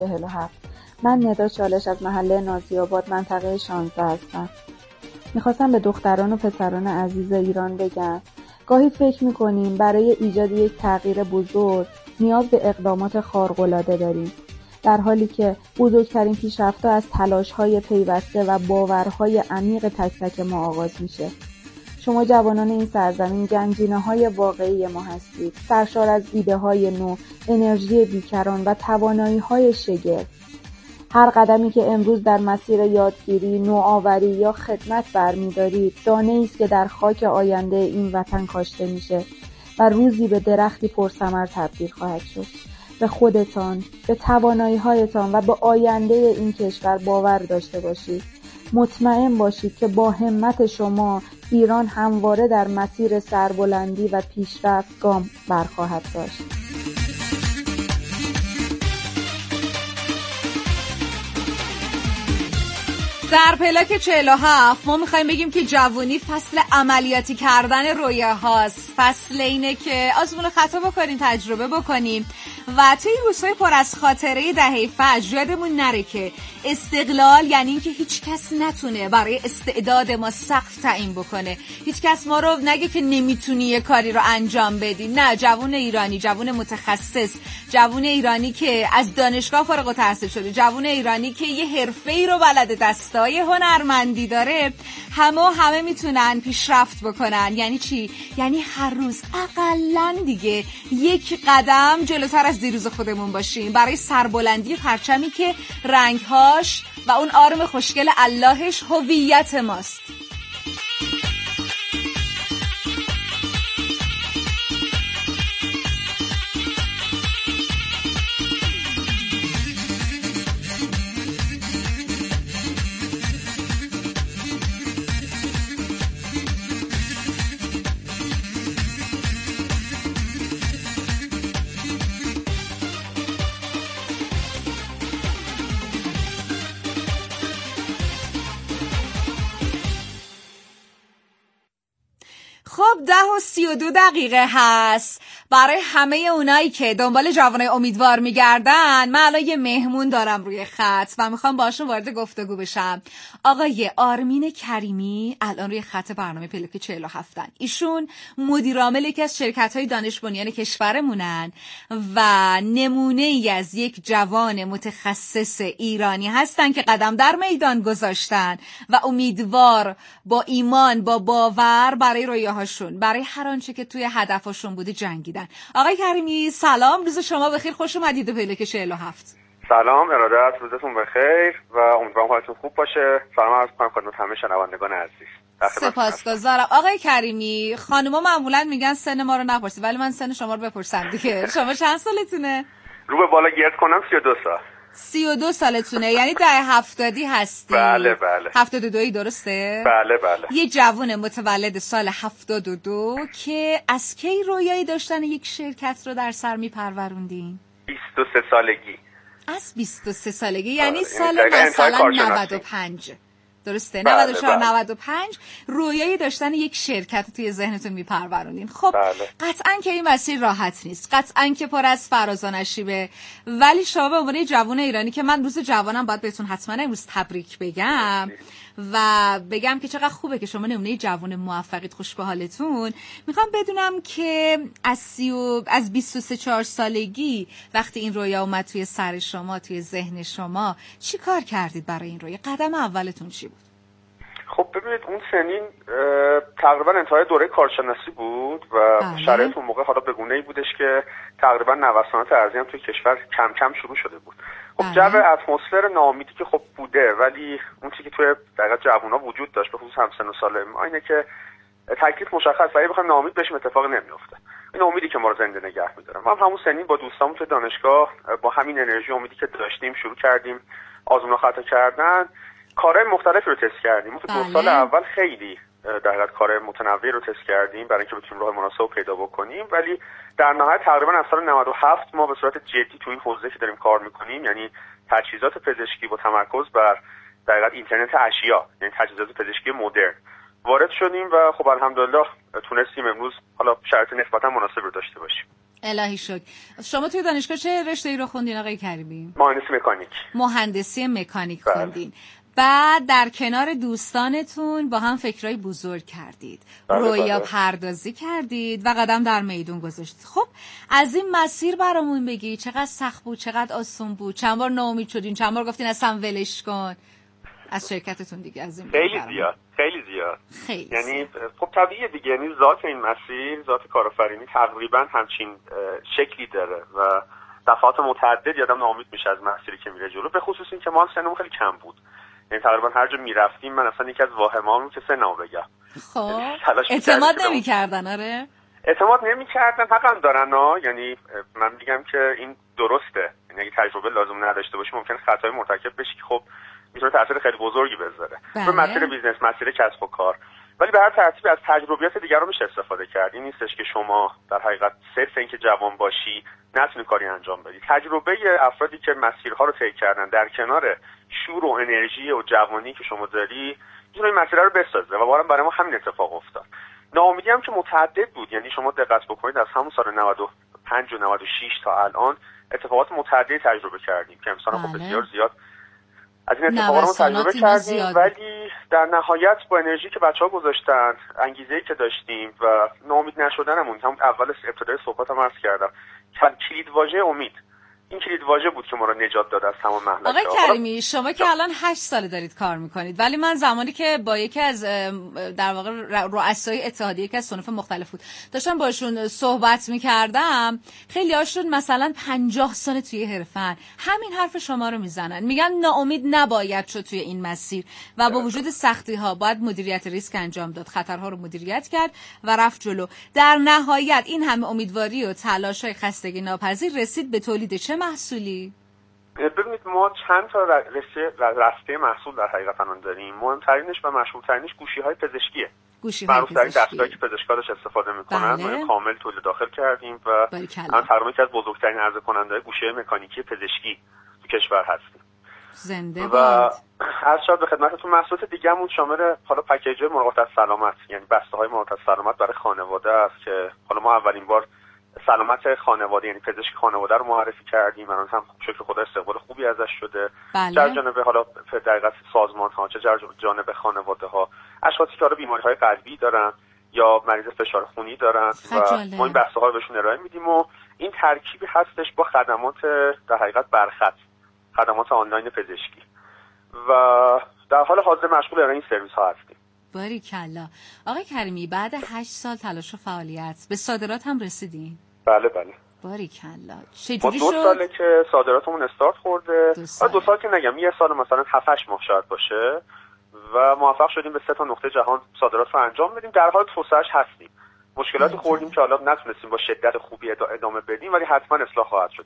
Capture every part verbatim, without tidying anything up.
چهل و هفت. من ندا چالش از محله نازی‌آباد منطقه شانزده هستم. میخواستم به دختران و پسران عزیز ایران بگم گاهی فکر میکنیم برای ایجاد یک تغییر بزرگ نیاز به اقدامات خارق‌العاده داریم، در حالی که بزرگترین پیشرفت‌ها از تلاش‌های پیوسته و باورهای عمیق تک تک ما آغاز میشه. شما جوانان این سرزمین گنجینه‌های واقعی ما هستید، سرشار از ایده‌های نو، انرژی بیکران و توانایی‌های شگرف. هر قدمی که امروز در مسیر یادگیری، نوآوری یا خدمت برمی‌دارید، دانه‌ای است که در خاک آینده این وطن کاشته میشه و روزی به درختی پرثمر تبدیل خواهد شد. به خودتان، به توانایی‌هایتان و به آینده این کشور باور داشته باشید. مطمئن باشید که با همت شما ایران همواره در مسیر سربلندی و پیشرفت گام برخواهد داشت. در پلاک چهل و هفت ما میخوایم بگیم که جوانی فصل عملیاتی کردن رویاهاست، فصل اینه که آزمون و خطا بکنیم، تجربه بکنیم و توی روزهای پر از خاطره دهه فجر یادمون نره که استقلال یعنی اینکه هیچ کس نتونه برای استعداد ما سقف تعیین بکنه، هیچ کس ما رو نگه که نمیتونی یه کاری رو انجام بدی. نه، جوان ایرانی، جوان متخصص، جوان ایرانی که از دانشگاه فارغ التحصیل شده، جوان ایرانی که یه حرفه‌ای رو بلده، دستای هنرمندی داره، همه همه میتونن پیشرفت بکنن. یعنی چی؟ یعنی هر روز اقلن دیگه یک قدم جلوتر از دیروز خودمون باشیم برای سربلندی پرچمی که رنگهاش و اون آرم خوشگل اللهش هویت ماست. خب ده و سی و دو دقیقه هست. برای همه اونایی که دنبال جوانای امیدوار میگردن، من الان یه مهمون دارم روی خط و میخوام باشون وارد گفتگو بشم. آقای آرمین کریمی الان روی خط برنامه پلاک چهل و هفتن. ایشون مدیر عامل یکی از شرکت‌های دانش بنیان کشورمونن و نمونه ای از یک جوان متخصص ایرانی هستن که قدم در میدان گذاشتن و امیدوار، با ایمان، با باور برای رویاهاشون، برای هر آنچه که توی هدفشون بوده جنگیدن. آقای کریمی سلام، روز شما بخیر، خوش اومدید به پلاک چهل و هفت. سلام، ارادت، روزتون بخیر و امیدوارم حالتون خوب باشه. سلام عرض می‌کنم خدمت همه شنوندگان عزیز. سپاسگزارم. آقای کریمی، خانوما معمولا میگن سن ما رو نپرسید، ولی من سن شما رو بپرسم دیگه. شما چند سالتونه؟ رو به بالا گرد کنم سی و دو سال. سی و دو سالتونه، یعنی دهه هفتادی هستی؟ بله بله. هفتاد و دویی درسته؟ بله بله. یه جوون متولد سال هفتاد و دو که از کی رویایی داشتن یک شرکت رو در سر میپروروندین؟ بیست و سه سالگی. از بیست و سه سالگی، یعنی آه. سال مثلا نود و پنج، درسته؟ بله نود و چهار بله. نود و پنج رویایی داشتن یک شرکت توی ذهنتون میپروروندین. خب بله. قطعاً که این مسیر راحت نیست، قطعاً که پر از فراز و نشیبه، ولی شما به عنوان جوان ایرانی که من روز جوانم باید بهتون حتما امروز تبریک بگم و بگم که چقدر خوبه که شما نمونه جوان موفقید، خوش به حالتون. میخوام بدونم که از سی و از بیست و سه چهار سالگی وقتی این رویا اومد توی سر شما، توی ذهن شما، چی کار کردید برای این رویا؟ قدم اولتون چی بود؟ خب ببینید، اون سنین تقریبا انتهای دوره کارشناسی بود و شرایط اون موقع حالا به گونه‌ای بودش که تقریبا نوسانات ارزی هم توی کشور کم کم شروع شده بود. خب جو اتمسفر ناامیدی که خب بوده، ولی اون چیزی که توی دقیقاً جوونا وجود داشت، به خصوص همسن و سال ما، اینه که تکلیف مشخص و اگه بخوایم ناامید بشیم اتفاقی نمیفته. این امیدی که ما رو زنده نگه می‌داره. ما هم همون سنین با دوستامون توی دانشگاه با همین انرژی امیدی که داشتیم شروع کردیم آزمون و خطا کردن، کارهای مختلفی رو تست کردیم. تو دو سال اول خیلی در حقیقت کارهای متنوعی رو تست کردیم برای اینکه بتونیم راه مناسب پیدا بکنیم، ولی در نهایت تقریبا از سال نود و هفت ما به صورت جدی تو این حوزه که داریم کار میکنیم، یعنی تجهیزات پزشکی با تمرکز بر در حقیقت اینترنت اشیا، یعنی تجهیزات پزشکی مدرن، وارد شدیم و خب الحمدلله تونستیم امروز حالا شرایط نسبتا مناسب رو داشته باشیم. الهی شکر. شما توی دانشگاه چه رشته‌ای رو خوندین آقای کریمی؟ مهندسی مکانیک. مهندسی مکانیک خوندین. بعد در کنار دوستانتون با هم فکرای بزرگ کردید، رویا پردازی کردید و قدم در میدون گذاشتید. خب از این مسیر برامون بگی، چقدر سخت بود، چقدر آسون بود، چند بار ناامید شدین، چند بار گفتین اصلا ولش کن از شرکتتون دیگه؟ از این خیلی زیاد خیلی زیاد خیلی یعنی خب طبیعیه دیگه، یعنی ذات این مسیر، ذات کارآفرینی تقریبا همچین شکلی داره و دفعات متعدد یادم ناامید میشه از مسیری که میره جلو، به خصوص این که ما سنمون خیلی کم بود. یعنی تقریبا هر جا میرفتیم من اصلا یکی از واهمام که سنمو بگم. خب اعتماد نمی‌کردن. آره اعتماد نمی‌کردن، حقا دارن ها. یعنی من میگم که این درسته، یعنی اگه تجربه لازم نداشته باشی ممکنه خطای مرتکب بشی که خب میتونه تاثیر خیلی بزرگی بذاره تو مسیر بیزنس، مسیر کسب و کار. ولی به هر ترتیب از تجربیات دیگران میشه استفاده کرد. این نیستش که شما در حقیقت صرف اینکه جوان باشی نتونی کاری انجام بدی. تجربه افرادی که مسیرها رو طی کردن در کنار شور و انرژی و جوانی که شما داری میتونه این مسیر رو بسازه و واقعا برای ما همین اتفاق افتاد. ناامیدی هم که متعدد بود، یعنی شما دقت بکنید از همون سال نود و پنج و نود و شش تا الان اتفاقات متعددی تجربه کردیم که امسال خب بسیار زیاد از این اتفاقات رو تجربه کردیم، ولی در نهایت با انرژی که بچه‌ها گذاشتن، انگیزه‌ای که داشتیم و ناامید نشدنمون، همون اول ابتدای صحبتم عرض کردم، کلید واژه امید، این کلید واژه بود که ما رو نجات داد از تمام مهلکه. آقای کریمی شما که الان هشت ساله دارید کار میکنید، ولی من زمانی که با یکی از در واقع رؤسای اتحادیه که از صنوف مختلف بود داشتم باشون صحبت میکردم، خیلی هاشون مثلا پنجاه سال توی حرفن، همین حرف شما رو میزنن، میگن ناامید نباید شد توی این مسیر و با وجود سختی ها باید مدیریت ریسک انجام داد، خطرها رو مدیریت کرد و رفت جلو. در نهایت این همه امیدواری و تلاش‌های خستگی ناپذیر رسید به تولید چه محصولی؟ ببینید ما چند تا رشته رشته محصول در حقیقت الان داریم. مهمترینش و مشهورترینش گوشی‌های پزشکیه. گوشی‌های پزشکی. دستگاهی که پزشکا داشت استفاده می‌کنن، بله. ما کامل تولید داخل کردیم و الان تقریبا یکی از بزرگترین عرضه کننده‌های گوشی مکانیکی پزشکی تو کشور هستیم. زنده و از شاید به خدمتتون محصولات دیگه‌مون شامل حالا پکیج‌های مراقبت از سلامت، یعنی بسته‌های مراقبت از سلامت برای خانواده است که حالا ما اولین بار سلامت خانواده یعنی پزشک خانواده رو معرفی کردیم. الان هم شکر خدا استقبال خوبی ازش شده. بله. چه جانب حالا دقیقاً سازمان ها، چه جانب خانواده ها، اشخاصی که حالا بیماری های قلبی دارن یا مریض فشار خونی دارن خجاله. و ما این بسته ها رو بهشون ارائه میدیم و این ترکیبی هستش با خدمات در حقیقت برخط، خدمات آنلاین پزشکی و در حال حاضر مشغول ارائه این سرویس ها هستیم. باریکلا. آقای کریمی بعد هشت سال تلاش و فعالیت به صادرات هم رسیدین؟ بله بله. باریکلا. چجوری شد؟ ما دو ساله که صادراتمون استارت خورده. دو سال, دو سال که نگم، یه سال مثلا هفت هشت ماه شاید باشه و موفق شدیم به سه تا نقطه جهان صادرات رو انجام بدیم. در حال توسعه‌اش هستیم. مشکلاتی خوردیم که حالا نتونستیم با شدت خوبی ادامه بدیم ولی حتما اصلاح خواهد شد.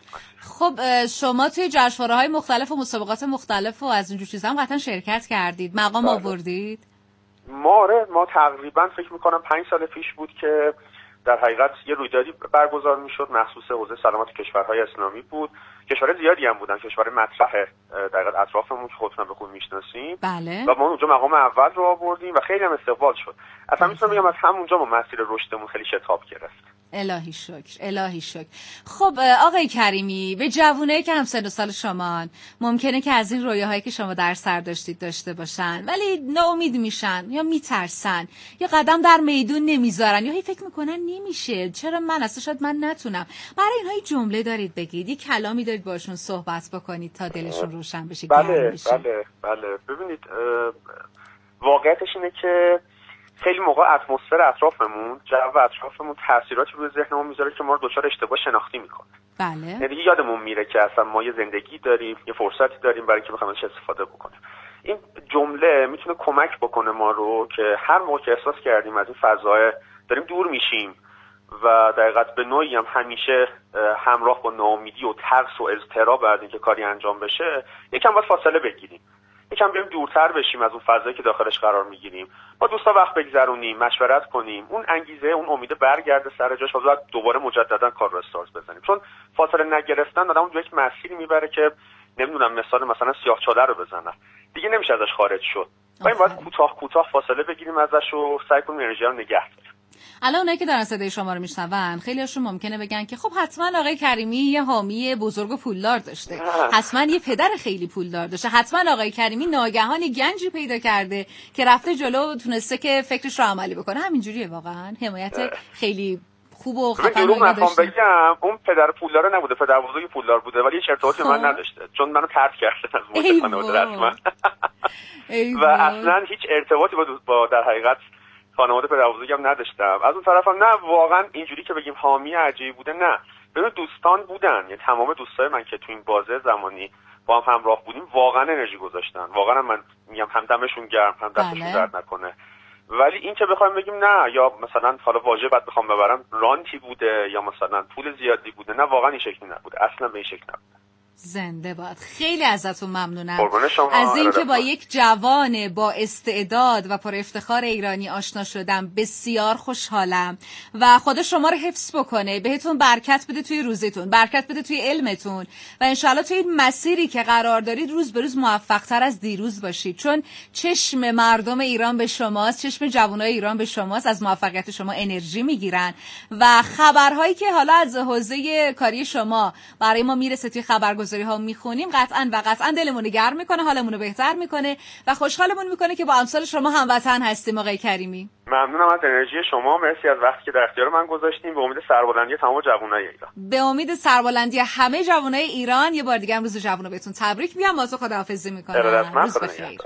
خب شما توی جشنواره‌های مختلف و مسابقات مختلف و از اینجور چیزا هم قطعا شرکت کردید، مقام آوردید؟ ما آره ما تقریبا فکر می‌کنم پنج سال پیش بود که در حقیقت یه رویدادی برگزار میشد مخصوص حوزه سلامت کشورهای اسلامی بود. کشورهای زیادی هم بودن، کشور مطرح در حقیقت اطرافمون که خودتون به خوب میشناسیم. بله. و ما اونجا مقام اول رو آوردیم و خیلی هم استقبال شد. اصلا میتونم بگم از همونجا ما مسیر رشدمون خیلی شتاب گرفت. الهی شکر، الهی شکر. خب آقای کریمی، به جوونایی که هم سن و سال شمان ممکنه که از این رویاهایی که شما در سر داشتید داشته باشن ولی ناامید میشن یا میترسن یا قدم در میدون نمیذارن یا هی فکر میکنن نمیشه، چرا من اصلا شاید من نتونم، برای اینها یه جمله دارید بگید، یه کلامی دارید باشون صحبت بکنید تا دلشون روشن بشه؟ بله بله بله. ببینید واقعیتش اینه که خیلی موقع اتمسفر اطرافمون، جو اطرافمون تاثیراتی روی ذهنمون میذاره که ما رو دچار اشتباه شناختی میکنه. بله. یعنی یادمون میره که اصلا ما یه زندگی داریم، یه فرصتی داریم برای اینکه بخوایم ازش استفاده بکنیم. این جمله میتونه کمک بکنه ما رو که هر موقع که احساس کردیم از این فضای داریم دور میشیم و در حقیقت به نوعی هم همیشه همراه با ناامیدی و ترس و اضطراب از اینکه کاری انجام بشه، یکم باید فاصله بگیریم. یکم بریم دورتر بشیم از اون فضایی که داخلش قرار میگیریم. با دوستا وقت بگذرونیم، مشورت کنیم، اون انگیزه، اون امید برگرده سر جاش و بعد دوباره مجددا کار رو استارت بزنیم. چون فاصله نگرفتن آدمو تو یک مسیری میبره که نمیدونم مثال مثلا سیاه‌چاله رو بزنن. دیگه نمیشه ازش خارج شد. ما این باید کوتاه کوتاه فاصله بگیریم ازش و سعی کنیم انرژی رو نگه داریم. الان اونایی که دارن صدای شما رو میشنون خیلی‌هاشون ممکنه بگن که خب حتما آقای کریمی یه حامی بزرگ و پولدار داشته، حتما یه پدر خیلی پولدار داشته، حتما آقای کریمی ناگهانی گنجی پیدا کرده که رفته جلو و تونسته که فکرش رو عملی بکنه. همینجوریه واقعا؟ حمایت خیلی خوب و خفن داشته؟ بگم اون پدر پولدار نبوده، پدر بزرگ پولدار بوده، ولی هیچ ارتباطی من نداشته چون منو طرد کرده از محیط خانواده رسما. و اصلا هیچ ارتباطی با, با در حقیقت خانواده پدر بزرگم نداشتم. از اون طرفم نه واقعا اینجوری که بگیم حامی عجیبی بوده، نه. ببین دوستان بودن، یعنی تمام دوستای من که تو این بازه زمانی با هم همراه بودیم واقعا انرژی گذاشتن. واقعا من میگم هم دمشون گرم، هم دستشون درد نکنه. ولی این که بخوایم بگیم نه یا مثلا حالا واژه بعد بخوام ببرم رانتی بوده یا مثلا پول زیادی بوده، نه واقعا این شکلی نبوده، اصلا به این شکل نبوده. زنده باد. خیلی ازتون ممنونم از اینکه با یک جوان با استعداد و پر افتخار ایرانی آشنا شدم. بسیار خوشحالم و خدا شما رو حفظ بکنه، بهتون برکت بده توی روزتون، برکت بده توی علمتون و انشالله توی این مسیری که قرار دارید روز به روز موفق‌تر از دیروز باشید، چون چشم مردم ایران به شماست، چشم جوانای ایران به شماست، از موفقیت شما انرژی میگیرن و خبرهایی که حالا از حوزه کاری شما برای ما میرسه توی خبرگزاری ها میخونیم قطعاً و قطعاً دلمون رو گرم میکنه، حالمون رو بهتر میکنه و خوشحالمون میکنه که با امثال شما هموطن هستیم. آقای کریمی ممنونم از انرژی شما، مرسی از وقتی که در اختیار من گذاشتین. به امید سربلندی تمام جوانای ایران. به امید سربلندی همه جوانای ایران. یه بار دیگه روز جوانو بهتون تبریک میگم. واسه خداحافظی میکنم. روز بخیر.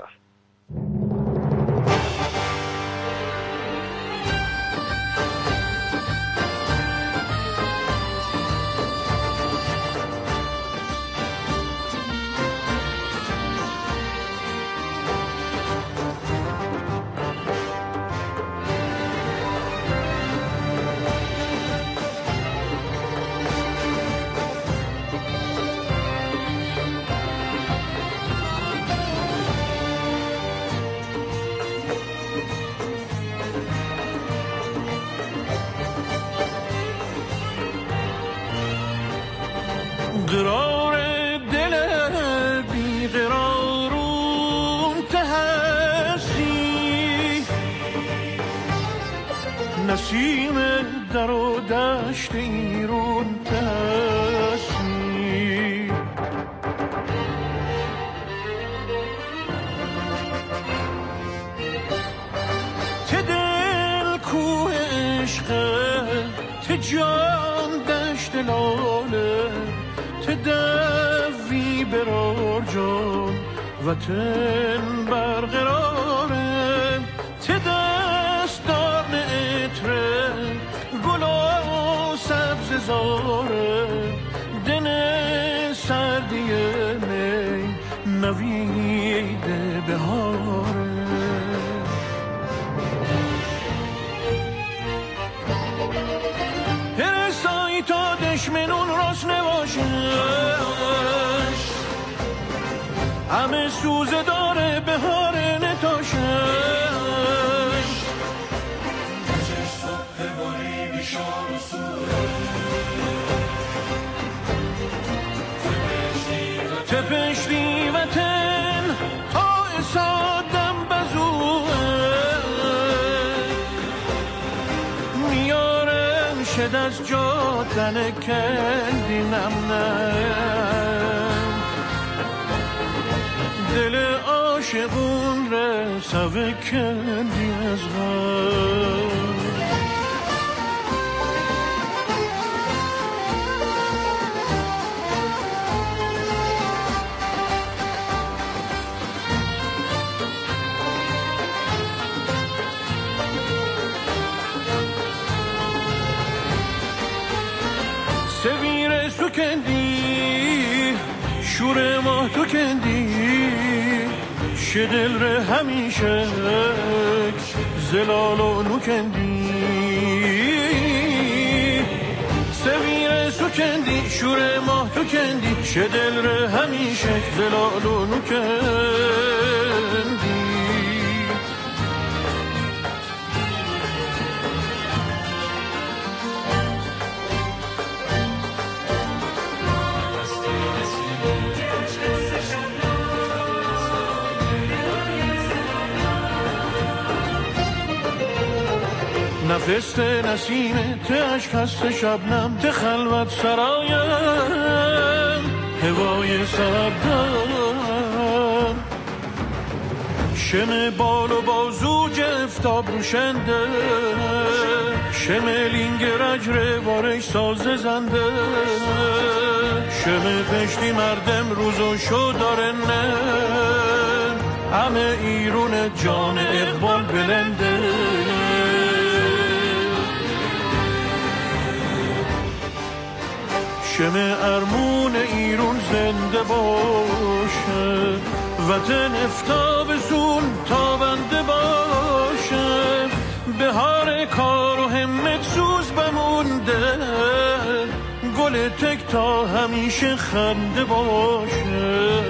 قرار دل بی قرارون تهستی، نسیم در و دشت ایرون تهستی، ته دل کوه عشقه، ته جان دشت لاله، دوی برار جان وطن برقراره، ته دستان عطره گل و سبز زاره، دن سردی می نوید بهاره. هرسایی تا دشمنون راست نباشه، همه سوزه داره بهار نتاشه، تپشتی وطن تا اسادم بزوه، میارم شد از جا تن کندینم نه، دل عاشقون ره سوه کندی از غم. سویر سکندی شور ماه تو کندی، شدل ره همیشه زلال و نکندی، سویر سکندی شور ماه تو کندی، شدل ره همیشه زلال و نکندی. نفست نسیمه ته عشق هست شبنم ته خلوت سرایم هوای سردم شم بال و بازو جفتاب روشنده شم لینگ رجره وارش ساز زنده شم پشتی مردم روزو شو داره نه همه ایرون جان اقبال بلنده شم ارمون ایرون زنده باشه وطن افتابسون تابنده باشه بهار کار و همت سوز بمونده گل تک تا همیشه خنده باشه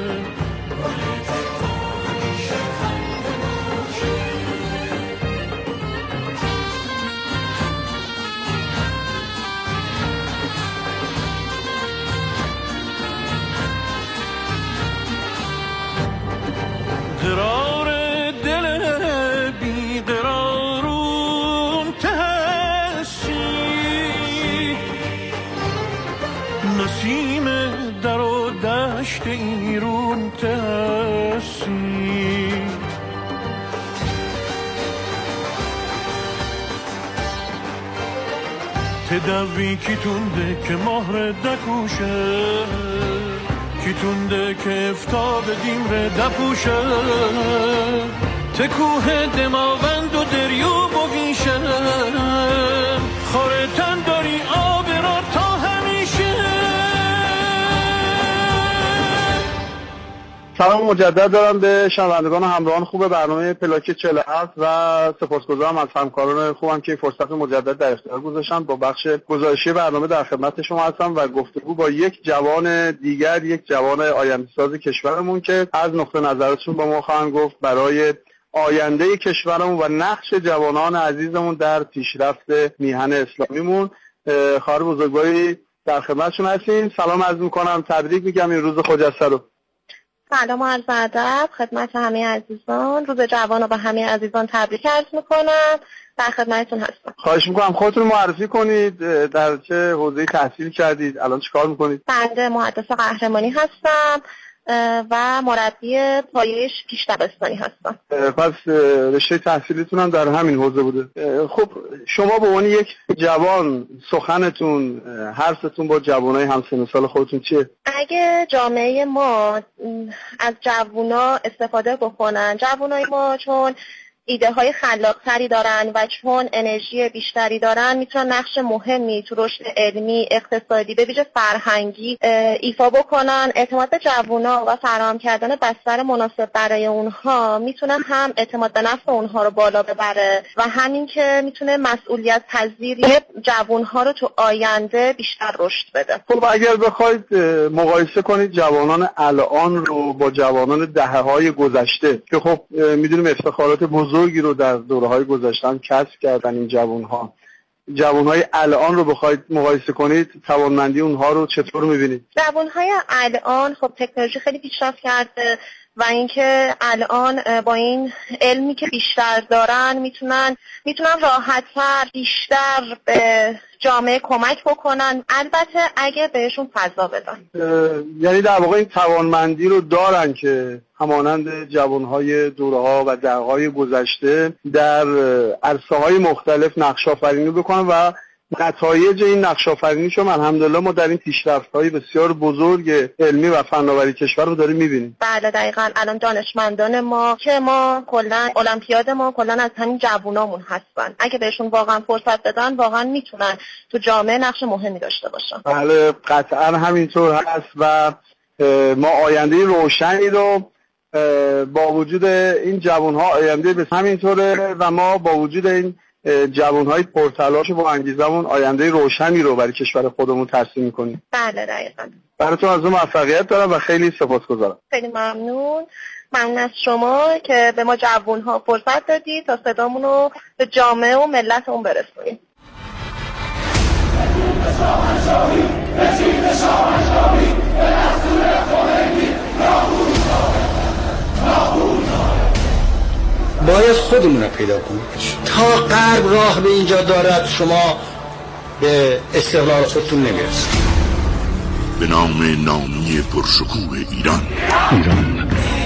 قرار دل بی قرارون تهسی نسیم در و دشت ایرون تهسی تدوی کی تونده که مهر دکوشه کی تونده که افتاب دیمره دپوشه تکوه دماوند و دریو بگیشه خارتن داری آب را تا همیشه. سلام مجدد دارم به شنوندگان و همراهان خوب برنامه پلاک چهل و هفت و سپاسگزارم از همکاران خوبم که فرصت مجدد در اختیار گذاشتن. با بخش گزارشی برنامه در خدمت شما هستم و گفتگو با یک جوان دیگر، یک جوان آینده‌ساز کشورمون که از نقطه نظرشون با ما خواهند گفت برای آینده کشورمون و نقش جوانان عزیزمون در پیشرفت میهن اسلامیمون. خواهر بزرگواری در خدمتشون هستیم. سلام عرض میکنم، تبریک میگم این روز خجسته رو. سلام و عرض ادب خدمت همه عزیزان، روز جوان رو به همه عزیزان تبریک عرض میکنم. در خدمتتون هستم. خواهش میکنم خودتون معرفی کنید، در چه حوزه‌ای تحصیل کردید، الان چیکار میکنید؟ بنده مهندس قهرمانی هستم و مربی پایش پیش دبستانی هستم. پس رشته تحصیلیتون هم در همین حوزه بوده. خب شما به عنوان یک جوان سخنتون، حرفتون با جوانای همسن سال خودتون چیه؟ اگه جامعه ما از جوونا استفاده بکنن، جوانای ما چون ایده های خلاق‌تری دارن و چون انرژی بیشتری دارن میتونن نقش مهمی تو رشد علمی، اقتصادی، به ویژه فرهنگی ایفا بکنن. اعتماد به جوونا و فراهم کردن بستر مناسب برای اونها میتونه هم اعتماد به نفس اونها رو بالا ببره و همین که میتونه مسئولیت پذیری جوانها رو تو آینده بیشتر رشد بده. خب اگر بخواید مقایسه کنید جوانان الان رو با جوانان دهه‌های گذشته که خب میدونیم افتخارات بزرگی رو در دوره‌های گذشته کسب کردن این جوان‌ها، جوان‌های الان رو بخواید مقایسه کنید، توانمندی اونها رو چطور می‌بینید؟ جوان‌های الان خب تکنولوژی خیلی پیشرفت کرده و اینکه الان با این علمی که بیشتر دارن میتونن میتونن راحت‌تر بیشتر به جامعه کمک بکنن، البته اگه بهشون فضا بدن. یعنی در واقع این توانمندی رو دارن که همانند جوانهای دوره‌ها و دهه‌های گذشته در عرصه‌های مختلف نقش‌آفرینی بکنن و نتایج این نقش‌آفرینیشون الحمدلله ما در این پیشرفت‌های بسیار بزرگ علمی و فناوری کشور رو داریم می‌بینیم. بله دقیقاً. الان دانشمندان ما که ما کلاً المپیاد ما کلاً از همین جوونامون هستن. اگه بهشون واقعاً فرصت بدن واقعاً میتونن تو جامعه نقش مهمی داشته باشن. بله قطعاً همینطور هست و ما آینده روشنی رو با وجود این جوان‌ها آینده به همینطوره و ما با وجود این جوان‌های پرتلاش و با انگیزه‌مون آینده روشنی رو برای کشور خودمون ترسیم می‌کنیم. بله دقیقاً. براتون از اون موفقیت دارم و خیلی سپاسگزارم. خیلی ممنون. ممنون از شما که به ما جوان‌ها فرصت دادید تا صدامون رو به جامعه و ملتمون برسونیم. باید باید خودمون رو پیدا کنیم. تا غرب راه به اینجا دارد شما به استقلال خودتون نمیرسید. به نام نامی پرشکوه ایران. ایران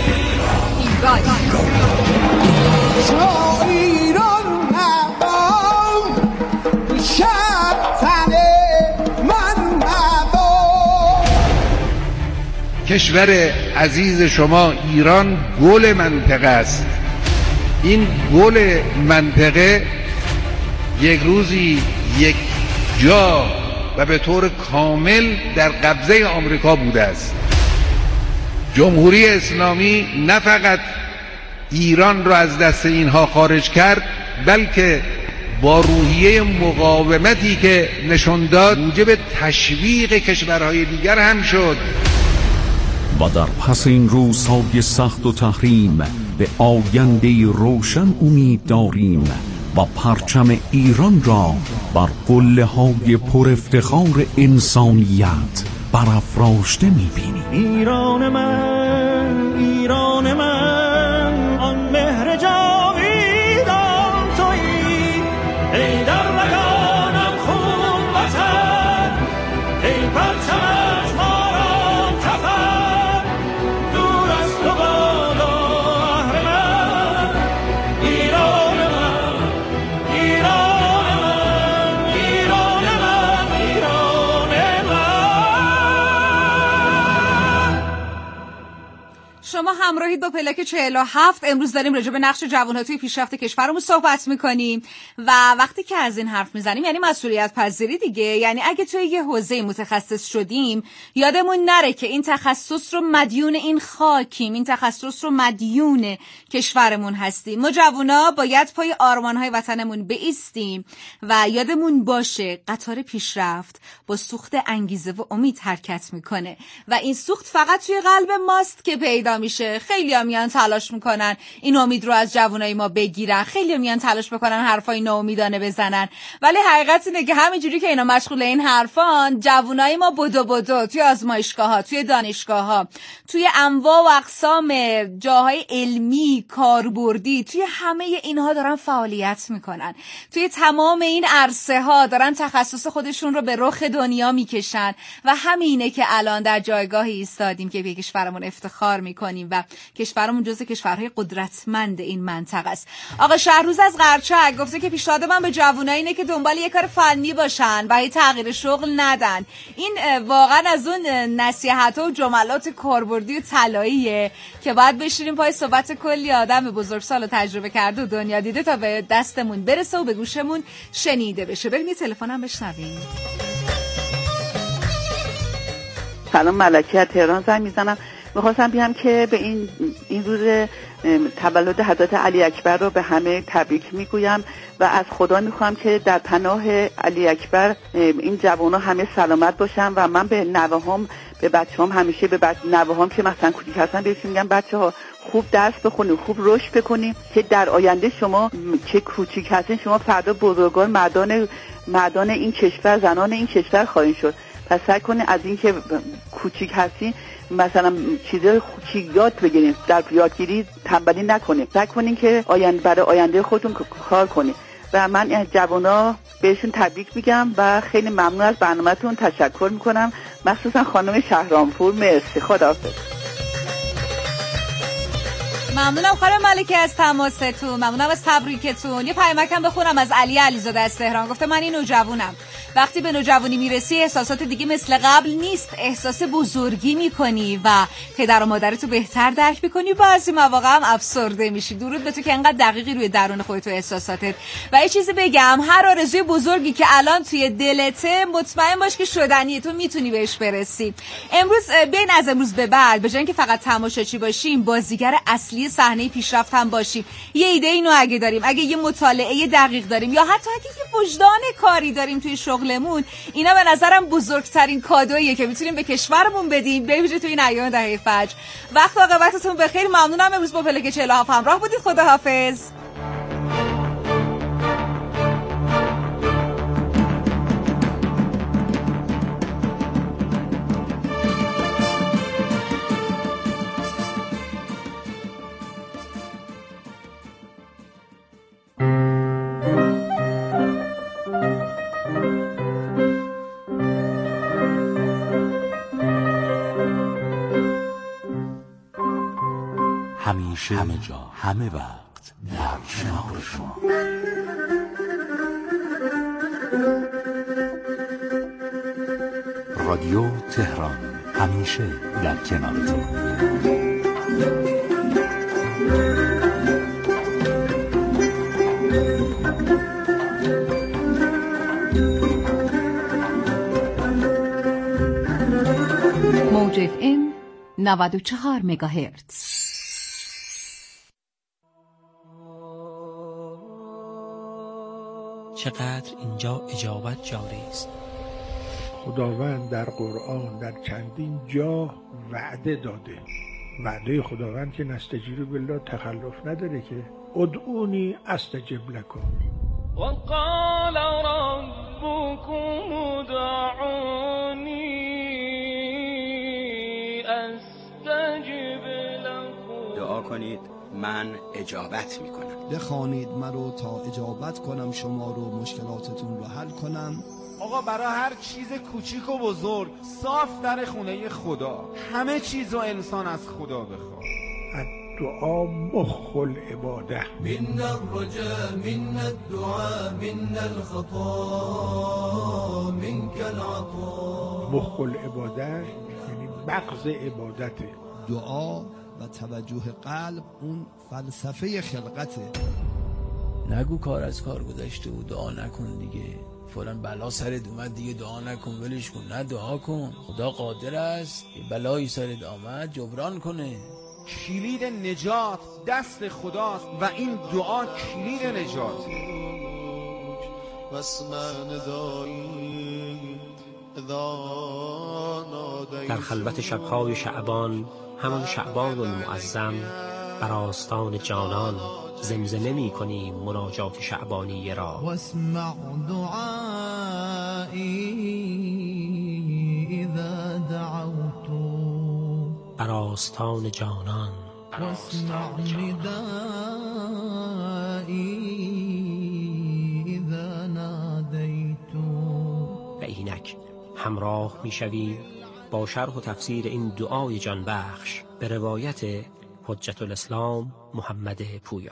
ایران مردم شب تنه من مردم. کشور عزیز شما ایران گل منطقه است. این گل منطقه یک روزی یک جا و به طور کامل در قبضه آمریکا بوده است. جمهوری اسلامی نه فقط ایران را از دست اینها خارج کرد، بلکه با روحیه مقاومتی که نشان داد موجب تشویق کشورهای دیگر هم شد. و در پس این روزهای سخت و تحریم به آینده روشن امید داریم و پرچم ایران را بر قله های پر افتخار انسانیت برافراشته می‌بینیم. ایران من، ایران من، آن مهر جاویدان تویی، ای در رگانم خون وطن، ای پرچمت ما را کفن، دور از تو بادا اهرمن. ایران من، ایران من، ایران من، ایران من. شما همراهید با پلاک چهل و هفت. امروز داریم راجع به نقش جوان‌ها توی پیشرفت کشورمون صحبت می‌کنیم و وقتی که از این حرف می‌زنیم یعنی مسئولیت پذیری دیگه. یعنی اگه توی یه حوزه متخصص شدیم یادمون نره که این تخصص رو مدیون این خاکیم، این تخصص رو مدیون کشورمون هستیم. ما جوونا باید پای آرمان‌های وطنمون بایستیم و یادمون باشه قطار پیشرفت با سوخت انگیزه و امید حرکت می‌کنه و این سوخت فقط توی قلب ماست که پیدا میشه. خیلی‌ها میان تلاش میکنن این امید رو از جوانای ما بگیرن، خیلی‌ها میان تلاش میکنن حرفای ناامیدانه بزنن، ولی حقیقت اینه که همینجوری که اینا مشغول این حرفان، جوانای ما بدو بدو توی آزمایشگاه‌ها، توی دانشگاه‌ها، توی انواع و اقسام جاهای علمی کاربردی، توی همه اینها دارن فعالیت میکنن. توی تمام این عرصه ها دارن تخصص خودشون رو به رخ دنیا میکشن و همینه که الان در جایگاهی ایستادیم که به کشورمون افتخار میکنیم و کشورمون جزو کشورهای قدرتمند این منطقه است. آقا شهروز از قرچک گفته که پیشنهاد من به جوانای اینه که دنبال یه کار فنی باشن و هیچ تغییر شغل ندن. این واقعا از اون نصیحت‌ها و جملات کاربردی و طلاییه که باید بشینیم پای صحبت کلی آدم بزرگسال و تجربه کرده و دنیا دیده تا به دستمون برسه و به گوشمون شنیده بشه. بریم یه تلفنم بشنویم. سلام، ملکی از تهران زنگ میزنم. میخواستم بیام که به این این روز تولد حضرت علی اکبر رو به همه تبریک میگویم و از خدا میخوام که در پناه علی اکبر این جوان‌ها همه سلامت باشن و من به نوه‌هام به بچه‌هام همیشه به بچه نوه‌هام که مثلا کوچیک هستن بهشون میگم بچه‌ها خوب درس بخونید، خوب رشد بکنید که در آینده شما که کوچیک هستین شما فردا بزرگان مردان مردان این کشور، زنان این کشور خواهید شد. پس سعی کنید از این که کوچیک هستین مثلا چیزای کوچیک یاد بگیرید، در یادگیری تنبلی نکنید، سعی کنید که آینده برای آینده خودتون کار کنید و من از جوانا بهشون تبریک میگم و خیلی ممنون از برنامه‌تون، تشکر میکنم، مخصوصا خانم شهرامپور. مرسی، خداحافظ. ممنونم خانم ملکه از تماستون، ممنونم از تبریکتون. یه پیامکم بخونم از علی علیزاده از تهران. گفته من این نوجوانم، وقتی به نوجوانی میرسی احساسات دیگه مثل قبل نیست، احساس بزرگی میکنی و پدر و مادرتو بهتر درک میکنی، بعضی مواقع هم افسرده میشی. درود به تو که انقدر دقیقی روی درون خودت و احساساتت. و یه چیزی بگم، هر آرزوی بزرگی که الان توی دلته مطمئن باش که شدنیه، تو میتونی بهش برسی. امروز بین از امروز به بعد به جای اینکه فقط تماشاچی باشیم، بازیگر اصلی صحنه پیشرفت هم باشیم. یه ایده اینو اگه داریم، اگه یه مطالعه دقیق داریم یا حتی اگه یه وجدان کاری داریم توی شغلمون، اینا به نظرم بزرگترین کادوییه که میتونیم به کشورمون بدیم، به ویژه توی این ایام دهه فجر. وقت عاقبتتون بخیر. ممنونم امروز با پلاک چهل و هفت همراه بودید. خداحافظ. همیشه همه جا همه وقت در کنار شما. رادیو تهران، همیشه در کنارتون. موج اف ام نود و چهار مگاهرتز. چقدر اینجا اجابت جاری است. خداوند در قرآن در چندین جا وعده داده. وعده خداوند که نستجیب بالله تخلف نداره که ادعونی استجب لکم. وقال ربكم ادعوني استجب لكم. دعا کنید من اجابت میکنم. بخوانید مرا تا اجابت کنم شما رو، مشکلاتتون رو حل کنم. آقا برای هر چیز کوچیک و بزرگ صاف در خونه خدا. همه چیز و انسان از خدا بخواد. الدعا مخ العباده. من الرجاء من الدعاء من الخطا منك العطاء. مخ العباده یعنی مغز عبادته. دعا و توجه قلب اون فلسفه خلقته. نگو کار از کار گذشته و دعا نکن دیگه، فلان بلا سرت اومد دیگه دعا نکن، ولش کن. نه، دعا کن. خدا قادر است یه بلایی سرت آمد جبران کنه. کلید نجات دست خداست و این دعا کلید نجات. در خلوت شب‌های شعبان، همان شعبان المعظم، بر آستان جانان زمزمه می کنیم مناجات شعبانی را. واسمع دعایی اذا دعوت. بر آستان جانان. واسمع ندایی اذا نادیت. و اینک همراه می شویم با شرح و تفسیر این دعای جان بخش به روایت حجت الاسلام محمد پویا.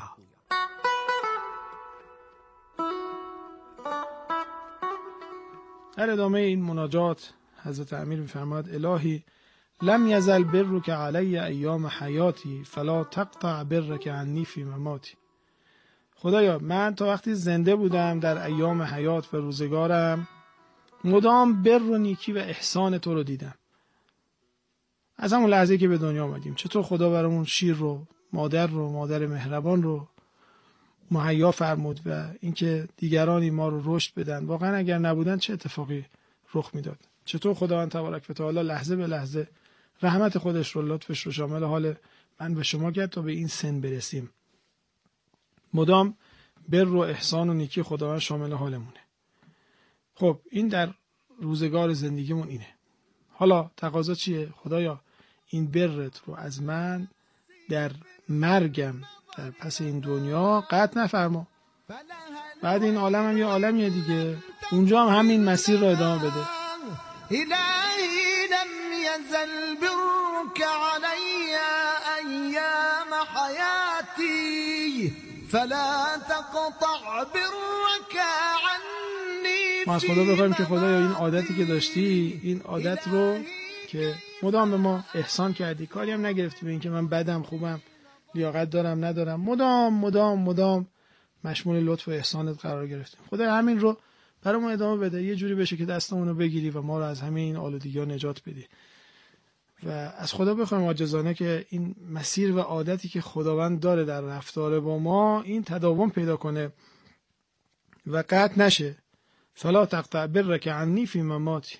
در ادامه این مناجات حضرت امیر می‌فرماد: الهی لم یزل برک علی ایام حیاتی فلا تقطع برک عنی فی مماتی. خدایا من تا وقتی زنده بودم در ایام حیات و روزگارم مدام بر و نیکی و احسان تو رو دیدم. از همون لحظه که به دنیا آمدیم چطور خدا برامون شیر رو، مادر رو، مادر مهربان رو مهیا فرمود و اینکه دیگرانی ما رو رشد بدن. واقعا اگر نبودن چه اتفاقی رخ میداد؟ چطور خداوند تبارک و تعالی لحظه به لحظه رحمت خودش رو، لطفش رو شامل حال من و شما کرد تا به این سن برسیم. مدام بر و احسان و نیکی خداوند شامل حالمونه. خب این در روزگار زندگیمون اینه. حالا تقاضا چیه؟ خدایا این برت رو از من در مرگم، در پس این دنیا قطع نفرما. بعد این عالم هم یه عالمیه دیگه، اونجا هم همین مسیر رو ادامه بده. الهی لم یزل برک علی ایام حیاتی فلا تقطع برک عنی. ما از خدا بخوایم که خدایا این عادتی که داشتی، این عادت رو که مدام به ما احسان کردی، کاری هم نگرفتی به این که من بدم خوبم، لیاقت دارم ندارم، مدام مدام مدام مشمول لطف و احسانت قرار گرفتیم. خدا همین رو برامون ادامه بده، یه جوری بشه که دستمون رو بگیری و ما رو از همه این آلودگی‌ها نجات بدی. و از خدا بخوایم عاجزانه که این مسیر و عادتی که خداوند داره در رفتار با ما این تداوم پیدا کنه و قطع نشه. فلا تقطع برک عنی فی مماتی.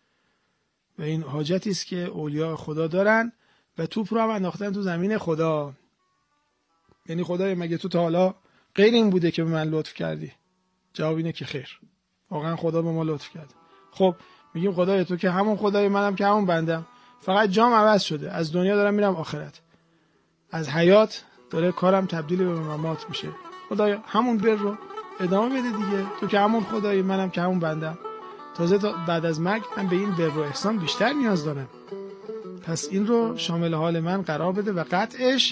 و این حاجتی است که اولیاء خدا دارن و توپ رو هم انداختن تو زمین خدا. یعنی خدای مگه تو تا حالا غیر این بوده که به من لطف کردی؟ جواب اینه که خیر، واقعا خدا به ما لطف کرد. خب میگیم خدای تو که همون خدای منم که همون بندم، فقط جام عوض شده، از دنیا دارم میرم آخرت، از حیات داره کارم تبدیل به ممات میشه. خدایا همون بر رو ادامه بده دیگه، تو که همون خدایی، منم که همون بندم، تازه تا بعد از مرگ من به این بر و احسان بیشتر نیاز دارم. پس این رو شامل حال من قرار بده و قطعش